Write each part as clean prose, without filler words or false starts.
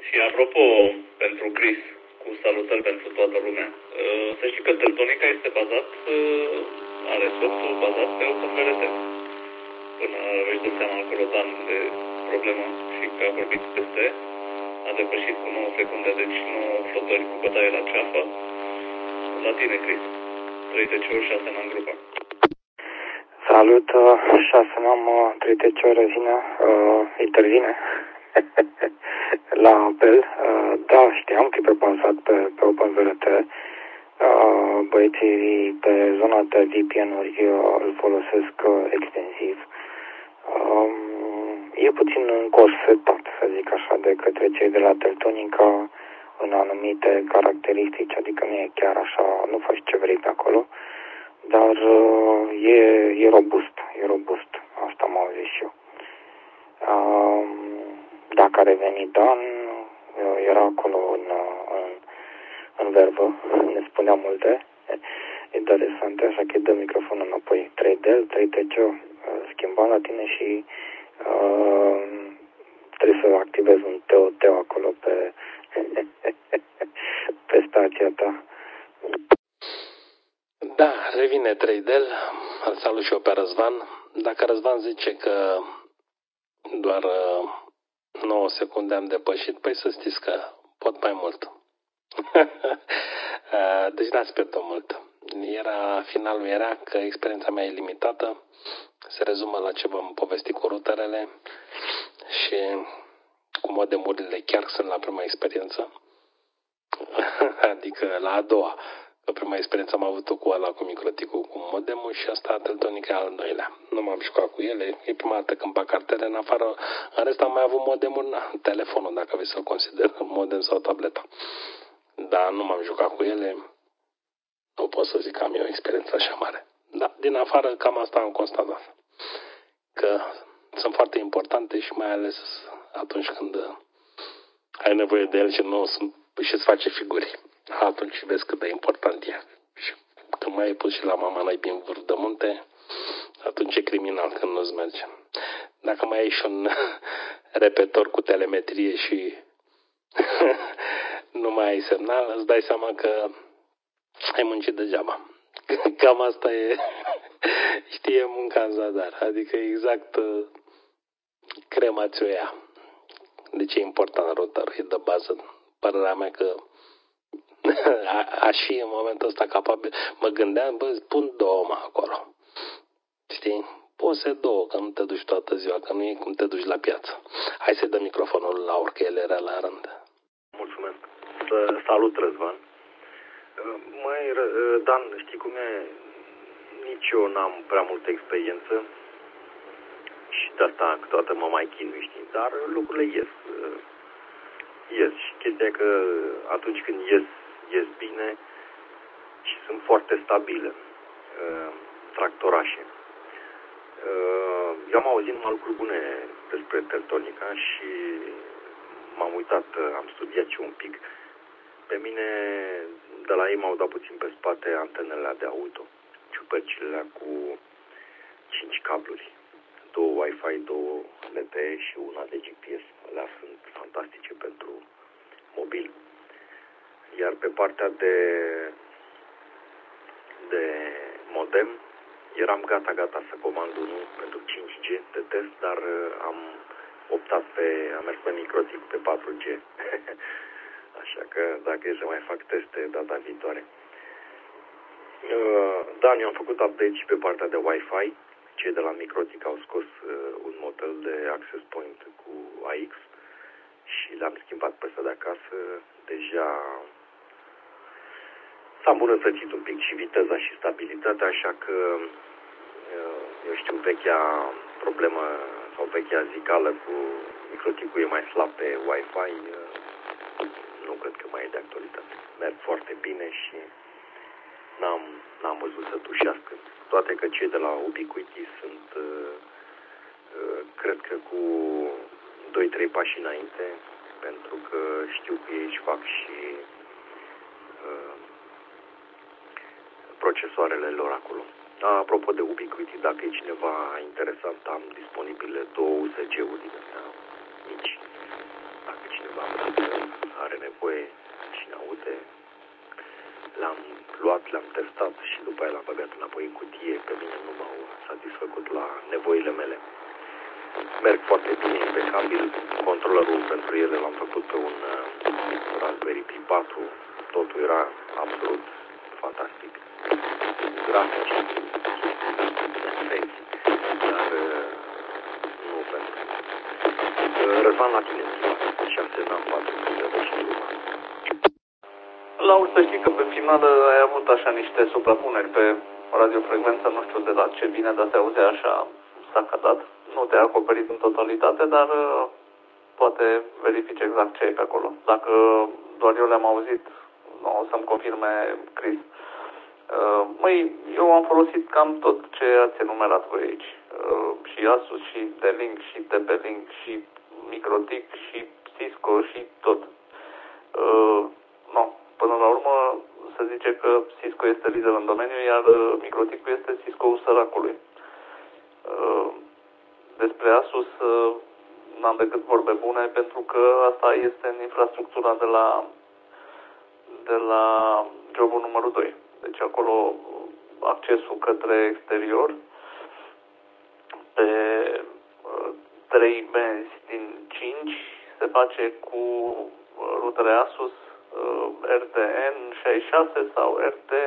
Și apropo, pentru Chris, cu salutări pentru toată lumea, să știi că Teltonica este bazat, are softul bazat pe OpenVRT. Până își dă seama acolo Dan de problemă și că a vorbit peste, a depășit cu 9 secunde, deci 9 flotări cu bătaie la ceafă. La tine, Chris. 3 TC-uri, 6 în grupa. Salut, 6 n-am, 3 TC-uri intervine la apel. Da, știam că e pe bazat pe OpenVRT. Băieții pe zona de VPN-uri îl folosesc extensiv. E puțin încorsetat, să zic așa, de către cei de la Teltonica în anumite caracteristici, adică nu e chiar așa, nu faci ce vrei pe acolo, dar e robust, asta am auzit și eu. Dacă a revenit Dan, era acolo în verbă, ne spunea multe, interesante, așa că îi dă microfonul înapoi. 3D, 3TC, schimbam la tine și trebuie să activezi un TOT acolo pe stația ta. Da, revine 3D, îl salut și eu pe Răzvan. Dacă Răzvan zice că doar 9 secunde am depășit, păi să știți că pot mai mult. Deci n-ați pierdut mult. Finalul era că experiența mea e limitată, se rezumă la ce v-am povestit cu routerele și cu modemurile chiar sunt la prima experiență, adică la a doua. Că prima experiență am avut-o cu ăla, cu microticul, cu modemul și asta Teltonica al doilea. Nu m-am jucat cu ele, e prima dată când bag cartele în afară, în rest am mai avut modemul, telefonul, dacă vrei să-l consider modem sau tableta. Dar nu m-am jucat cu ele, nu pot să zic că am eu o experiență așa mare. Da, din afară cam asta am constatat. Că sunt foarte importante și mai ales atunci când ai nevoie de el și nu și îți face figuri. Atunci vezi cât de important e. Și când mai ai pus și la mama n-ai prin vârf de munte, atunci e criminal când nu-ți merge. Dacă mai ai și un repetor cu telemetrie și nu mai ai semnal, îți dai seama că ai muncit degeaba. Cam asta e, știe, munca în zadar. Adică exact cremați-o ea. De ce e important routerul? E de bază. Părerea mea că și în momentul ăsta capabil, mă gândeam, pun 2 acolo. Știi? Poți să 2, că nu te duci toată ziua, că nu e cum te duci la piață. Hai să dăm microfonul la Laur, că el era la rând. Mulțumesc. Salut, Răzvan. Măi, Dan, știi cum e? Nici eu n-am prea multă experiență și de asta câteodată mă mai chinui, știi? Dar lucrurile ies. Și chestia e că atunci când ies bine și sunt foarte stabile, tractorașe. Eu am auzit numai lucruri bune despre Teltonica și m-am uitat, am studiat și un pic. Pe mine, de la ei m-au dat puțin pe spate antenele de auto, ciupercile cu 5 cabluri, 2 Wi-Fi, 2 LTE și una de GPS. Alea sunt fantastice pentru mobil. Iar pe partea de modem, eram gata să comand unul pentru 5G de test, dar am mers pe microtic pe 4G. Așa că dacă e să mai fac teste data viitoare. Da, eu am făcut update și pe partea de Wi-Fi. Cei de la Microtic au scos un model de access point cu AX și l-am schimbat pe ăsta de acasă. Deja s-a îmbunătățit un pic și viteza și stabilitatea, așa că eu știu, vechea problemă sau vechea zicală cu Microticul e mai slab pe Wi-Fi, nu cred că mai e de actualitate. Merg foarte bine și n-am văzut să tușească. Toate că cei de la Ubiquiti sunt, cred că cu 2-3 pași înainte, pentru că știu că ei își fac și procesoarele lor acolo. Apropo de Ubiquiti, dacă e cineva interesant, am disponibile 2 USG-uri din astea mici. Dacă cineva vrea nevoie, cine aude. L-am luat, l-am testat și după aia l-am băgat înapoi în cutie. Pe mine nu m-au satisfăcut la nevoile mele. Merg foarte bine, impecabil. Controlerul pentru ele l-am făcut pe un Raspberry Pi 4. Totul era absolut fantastic. Grafici, perfect, dar nu pentru Răzvan, la tine în 6 n-am 4 și urmă. Laur, să știi că pe finală ai avut așa niște suprapuneri pe radiofrecvență, nu știu de la ce vine, dar te auzea așa sacadat. Nu te-a acoperit în totalitate, dar poate verifici exact ce e pe acolo. Dacă doar eu le-am auzit, o să-mi confirme Chris. Măi, eu am folosit cam tot ce ați enumerat voi aici. Și Asus, și D-Link, și TP-Link, și Microtik, și Cisco, și tot. Până la urmă se zice că Cisco este lider în domeniu, iar Microtik este Cisco-ul săracului. Despre Asus n-am decât vorbe bune, pentru că asta este în infrastructura de la jobul numărul 2. Deci acolo accesul către exterior pe 3 benzi din 5 se face cu rutere Asus RTN66 sau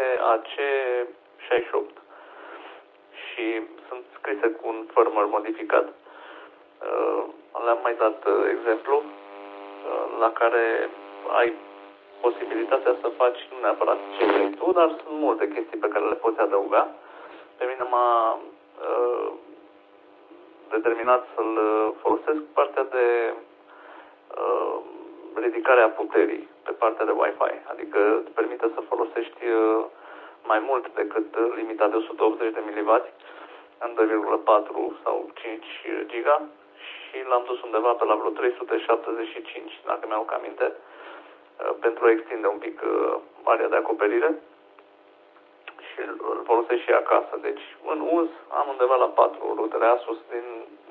RTAC68 și sunt scrise cu un firmware modificat. Le-am mai dat exemplu la care ai posibilitatea să faci nu neapărat ce vrei tu, dar sunt multe chestii pe care le poți adăuga. Pe mine m-a determinat să-l folosesc partea de ridicarea puterii pe partea de Wi-Fi, adică îți permite să folosești mai mult decât limita de 180 de mW în 2,4 sau 5 giga și l-am dus undeva pe la vreo 375, dacă mi-au aminte, pentru a extinde un pic area de acoperire și îl folosesc și acasă. Deci în uz am undeva la 4 rutere Asus din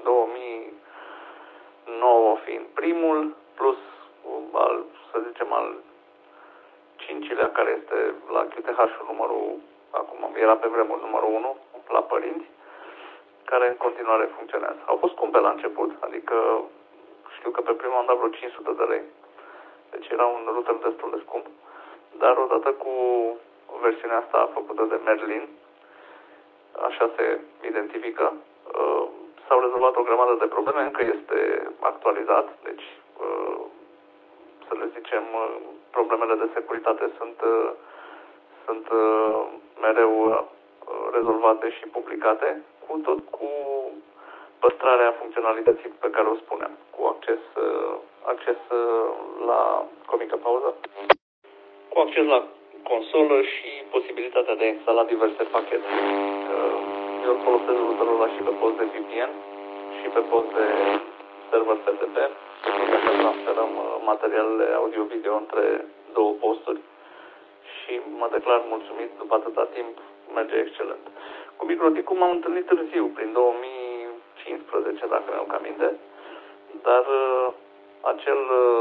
2009 fiind primul, plus să zicem al 5-lea, care este la QTH-ul numărul, acum era pe vremuri numărul 1, la părinți, care în continuare funcționează. Au fost scumpe la început, adică știu că pe prima am dat vreo 500 de lei. Deci era un router destul de scump. Dar odată cu versiunea asta făcută de Merlin, așa se identifică, s-au rezolvat o grămadă de probleme, încă este actualizat, deci să le zicem, problemele de securitate sunt mereu rezolvate și publicate, cu păstrarea funcționalității pe care o spunem, cu acces la mică pauză, cu acces la consolă și posibilitatea de a instala diverse pachete. Eu folosesc routerul ăla și pe post de VPN și pe post de server FTP, pentru că transferăm materialele audio-video între două posturi și mă declar mulțumit, după atâta timp merge excelent. Cu Microtik-ul m-am întâlnit târziu, prin 2015, dacă mi-au aminte, dar acel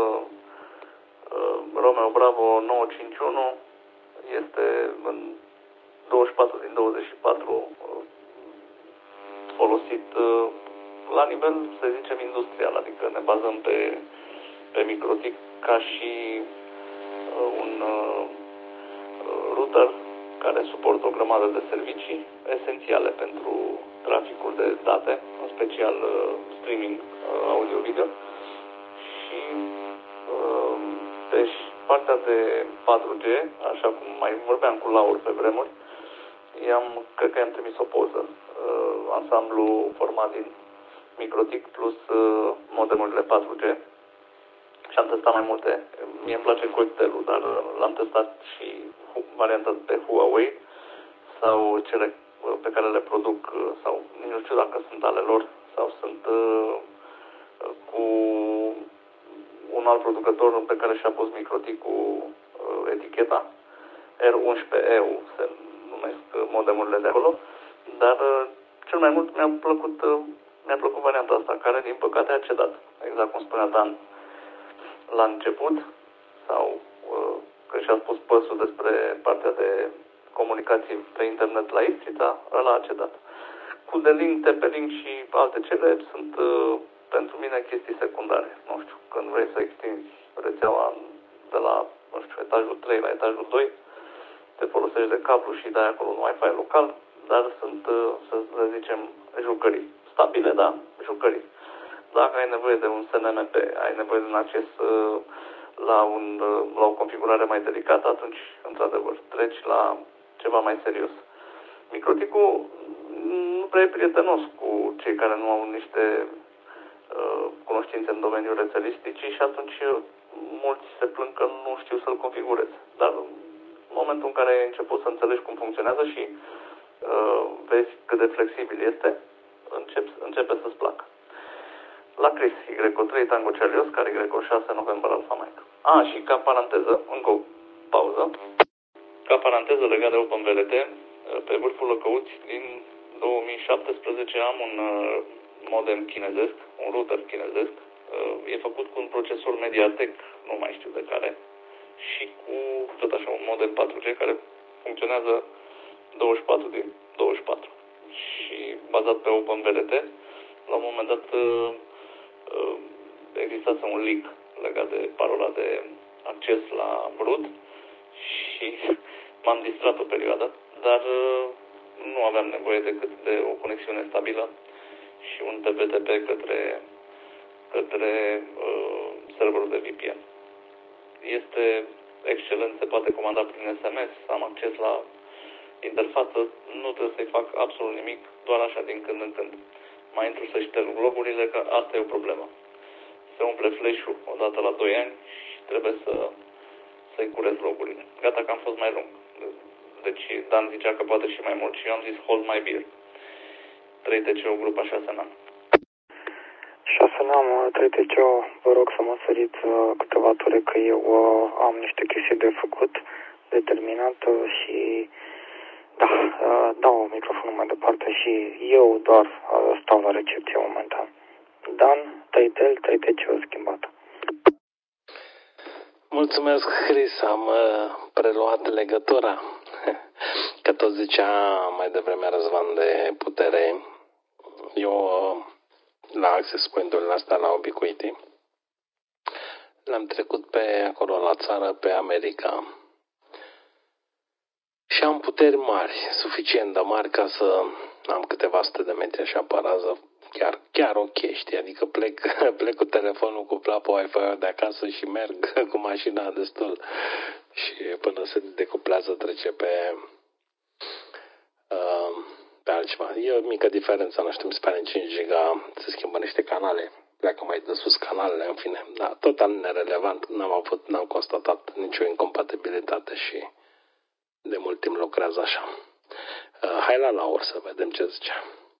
Romeo Bravo 951 este în 24 din 24 folosit la nivel, să zicem, industrial, adică ne bazăm pe Microtik ca și un router care suportă o grămadă de servicii esențiale pentru traficul de date, în special streaming audio-video. Și deci partea de 4G, așa cum mai vorbeam cu Laur pe vremuri, cred că i-am trimis o poză, ansamblu format din Microtik plus modemurile 4G și am testat mai multe. Mie îmi place Cocktail-ul, dar l-am testat și varianta de Huawei sau cele pe care le produc, sau nu știu dacă sunt ale lor sau sunt cu un alt producător pe care și-a pus Microtik cu eticheta R11EU se numesc modemurile de acolo, dar cel mai mult mi-a plăcut varianta asta, care din păcate a cedat, exact cum spunea Dan la început, sau când și-a spus păsul despre partea de comunicații pe internet la Istrița, ăla a cedat. Cu D-Link, TP-Link și alte cele sunt pentru mine chestii secundare. Nu știu, când vrei să extinzi rețeaua de la, nu știu, etajul 3 la etajul 2, te folosești de cablu și dai acolo un Wi-Fi local, dar sunt, să zicem, jucării. Stabile, da, jucării. Dacă ai nevoie de un SNMP, ai nevoie de un acces la o configurare mai delicată, atunci, într-adevăr, treci la ceva mai serios. Microticul nu prea e prietenos cu cei care nu au niște cunoștințe în domeniul rețelisticii și atunci mulți se plâng că nu știu să-l configureze. Dar în momentul în care ai început să înțelegi cum funcționează și vezi cât de flexibil este, începe să-ți placă. La Chris, Y3 Tango Charlie Oscar, Y6 November Alpha Mike. Și ca paranteză, încă o pauză, ca paranteză legat de OpenVLT, pe vârful Lăcăuți din 2017 am un modem chinezesc, un router chinezesc. E făcut cu un procesor Mediatek, nu mai știu de care, și cu tot așa un modem 4G care funcționează 24 din 24 și bazat pe OpenVLT. La un moment dat existase un leak legat de parola de acces la root și m-am distrat o perioadă, dar nu aveam nevoie decât de o conexiune stabilă și un TPTP către serverul de VPN. Este excelent, se poate comanda prin SMS, am acces la interfață, nu trebuie să-i fac absolut nimic, doar așa din când în când. Mai intru să șterg logurile, că asta e o problemă. Se umple flash-ul odată la 2 ani și trebuie să-i curez logurile. Gata că am fost mai lung. Deci Dan zicea că poate și mai mult și eu am zis hold my beer. 3TCO grupa 6 n-am. 6 n-am, 3TCO, vă rog să mă săriți câteva ture că eu am niște chestii de făcut, de terminat și da, dau microfonul mai departe și eu doar stau la recepție momentan. Dan, 3TL, 3TCO schimbat. Mulțumesc, Chris, am preluat legătura. Că tot zicea mai devreme Răzvan de putere. Eu la access point-urile astea la Ubiquiti le-am trecut pe acolo la țară, pe America. Și am puteri mari, suficient de mari ca să am câteva sute de metri așa pe rază. Chiar ok, știi? Adică plec cu telefonul cu plapă Wi-Fi de acasă și merg cu mașina destul. Și până se decuplează trece pe altceva. E o mică diferență, nu știu, mi se pare în 5 giga se schimbă niște canale. Pleacă mai de sus canalele, în fine. Da, total nerelevant. N-am constatat nicio incompatibilitate și de mult timp lucrează așa. Hai la Laur să vedem ce zice.